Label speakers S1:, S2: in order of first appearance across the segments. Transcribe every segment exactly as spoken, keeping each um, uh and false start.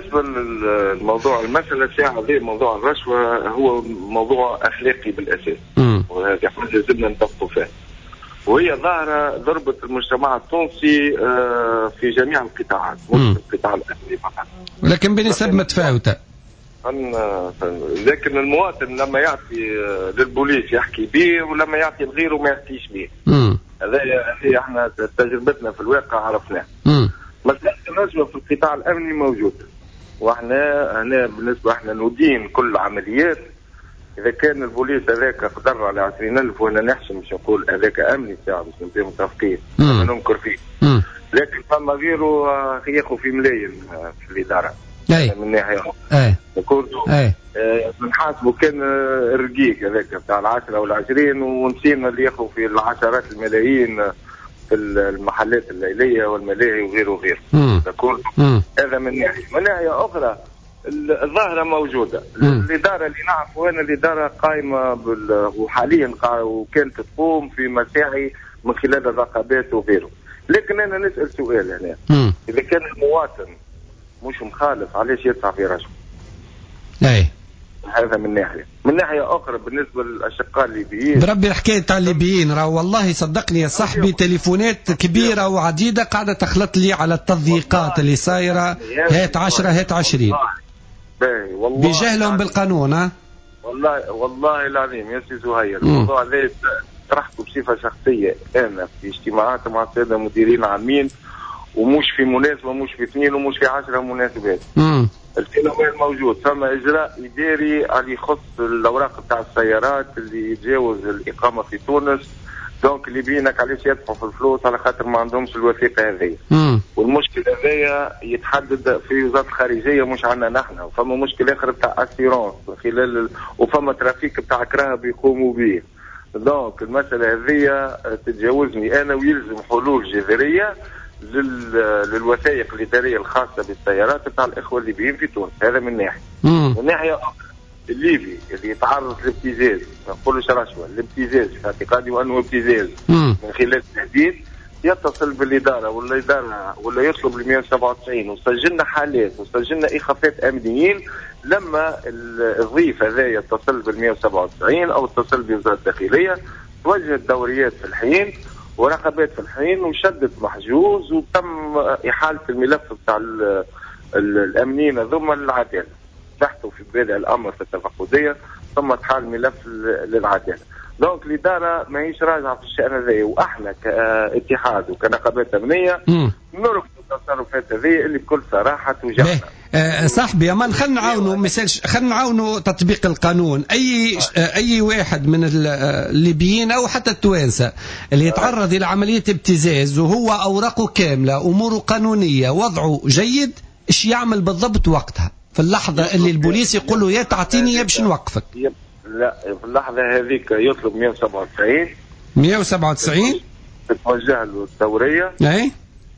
S1: بالنسبة للموضوع المسألة ساعة ذي موضوع الرشوة هو موضوع أخلاقي بالأساس، وهذه حاجة لازمنا نتفقوا فيها، وهي ظاهرة ضربت المجتمع التونسي في جميع القطاعات مش في القطاع الأمني فقط،
S2: ولكن بنسب متفاوتة.
S1: لكن المواطن لما يعطي للبوليس يحكي به، ولما يعطي لغيره ما يحكيش به. هذا هي احنا تجربتنا في الواقع عرفناه. مسألة الرشوة في القطاع الأمني موجودة، واحنا هنا بالنسبة احنا ندين كل العمليات. إذا كان البوليس هذاك قدر على عشرين ألف وأنا نحشم مش نقول هذاك أمني ساعة مش نبدأ متفقين أنا ننكر فيه، لكن فما غيره ياخذ في ملايين في الإدارة.
S2: أي.
S1: من ناحية
S2: أي.
S1: نقول
S2: أي.
S1: بنحاسبه كان الرقيق هذاك بتاع العشرة والعشرين، ونسينا اللي ياخذ في العشرات الملايين في المحلات الليلية والملاهي وغيره وغيره. نقول هذا من ناحية. من ناحية أخرى الظاهرة موجودة. مم. الإدارة اللي نعرفوا أنا الإدارة قائمة بال... وحاليا قا... وكانت تقوم في مساعي من خلال الرقابات وغيره. لكن أنا نسأل سؤال هنا، مم. إذا كان المواطن مش مخالف علاش يدفع في رشوة؟
S2: أي.
S1: هذا من ناحية. من ناحية أخرى بالنسبة للأشقاء الليبيين،
S2: بربي حكاية تاع الليبيين راه والله صدقني يا صاحبي تليفونات كبيرة وعديدة قاعدة تخلط لي على التضييقات اللي صايرة، هات عشرة هات عشرين بجهلهم بالقانون. ها
S1: والله والله العظيم يا سي زهير الموضوع هذا طرحته بصفة شخصية أنا في اجتماعات مع السادة مديرين عامين، ومش في مناسبة مش في اثنين ومش في عشرة مناسبات. الفينومين موجود. ثم إجراء إداري اللي يخص الأوراق بتاع السيارات اللي يتجاوز الإقامة في تونس، دونك اللي بينك علاش يدفعوا في الفلوس على خاطر ما عندهمش الوثيقة هذه. والمشكل هذايا يتحدد في وزارة الخارجية مش عندنا نحن، وفما مشكل آخر بتاع أسيرونس خلال ال... وفما ترافيك بتاع كراهب يقوموا به. دونك المسألة هذه تتجاوزني أنا، ويلزم حلول جذرية لل... للوثائق الإدارية الخاصة بالسيارات بتاع الإخوة الليبيين في تونس. هذا من ناحية. من ناحية أخرى الليبي اللي يتعرض لابتزاز، ما نقولش رشوة، الابتزاز في اعتقادي وأنه ابتزاز من خلال التهديد، يتصل بالإدارة ولا إدارة ولا يطلب ل مئة وسبعة وتسعين، وسجلنا حالات وسجلنا إيقافات أمنيين لما الضيف هذا يتصل بال مئة وسبعة وتسعين أو اتصل بوزارة الداخلية، توجهت دوريات في الحين ورقبات في الحين وشدت محجوز، وتم إحالة الملف بتاع الأمنيين هذوما للعدالة. بحثوا في بداية الأمر في التفقدية ثم تحال ملف للعدالة. دونك الإدارة ما هيش راجعة في الشأن هذا، وإحنا كاتحاد وكنقابات أمنية نرفض التصرفات هذه اللي بكل صراحة توجعنا.
S2: أه صاحبي أمان خلينا نعاونوا مثال، خلينا نعاونوا تطبيق القانون. أي أي واحد من الليبيين أو حتى التوانسة اللي يتعرض إلى عملية ابتزاز وهو أوراقه كاملة أموره قانونية وضعه جيد، إيش يعمل بالضبط وقتها في اللحظة اللي البوليس يقول له يا تعطيني يا باش نوقفك؟
S1: لا في اللحظة هذيك يطلب مئة وسبعة وتسعين
S2: مئة وسبعة وتسعين
S1: تتوجه له الدورية.
S2: أي.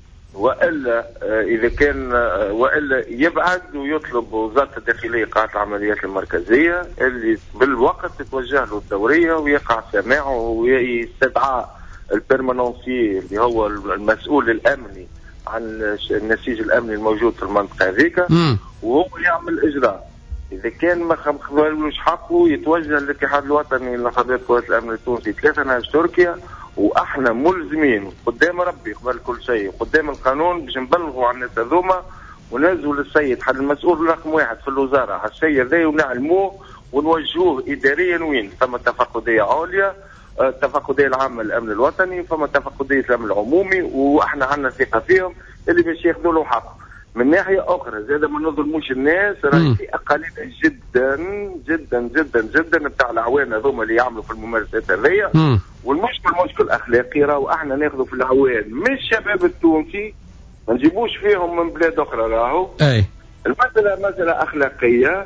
S1: وإلا إذا كان وإلا يبعد ويطلب وزارة الداخلية قاعة العمليات المركزية اللي بالوقت تتوجه له الدورية ويقع سماعه ويستدعى البرمانونسي اللي هو المسؤول الأمني عن النسيج الأمني الموجود في المنطقة هذيك، وهو يعمل إجراء. إذا كان ما خبرلوش حقه يتوجه للاتحاد الوطني لنقابات قوات الأمن التونسي ثلاثة نهج تركيا، وإحنا ملزمين قدام ربي قبل كل شيء قدام القانون باش نبلغوا عن الناس هذوما وننزلوا للسيد حد المسؤول رقم واحد في الوزارة على الشيء هذا ونعلموه ونوجهوه إداريا. وين ثم تفقدية عليا، التفقدية العامة للأمن الوطني، فما تفقدية الأمن العمومي، وإحنا عندنا ثقة فيهم اللي باش ياخذوا له حق. من ناحية أخرى زاد ما نظلموش الناس، راهي في أقاليل جدا جدا جدا جدا بتاع العوان هذوما اللي يعملوا في الممارسات هذيا، والمشكل مشكل أخلاقي. راهو احنا ناخذوا في العوان مش الشباب التونسي، ما نجيبوش فيهم من بلاد أخرى. راهو
S2: أي
S1: المسألة مسألة أخلاقية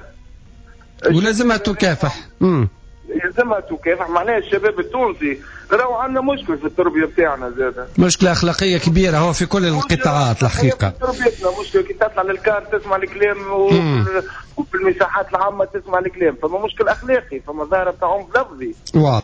S2: ولازمها تكافح. امم
S1: يلزمها تكافح. معناها الشباب التونسي راهو عندنا مشكل في التربية بتاعنا، زادة
S2: مشكلة أخلاقية كبيرة هو في كل القطاعات الحقيقة.
S1: في تربيتنا مشكلة، كي تطلع للكار تسمع الكلام وفي المساحات العامة تسمع الكلام، فما مشكل أخلاقي، فما ظاهرة بتاع عنف لفظي.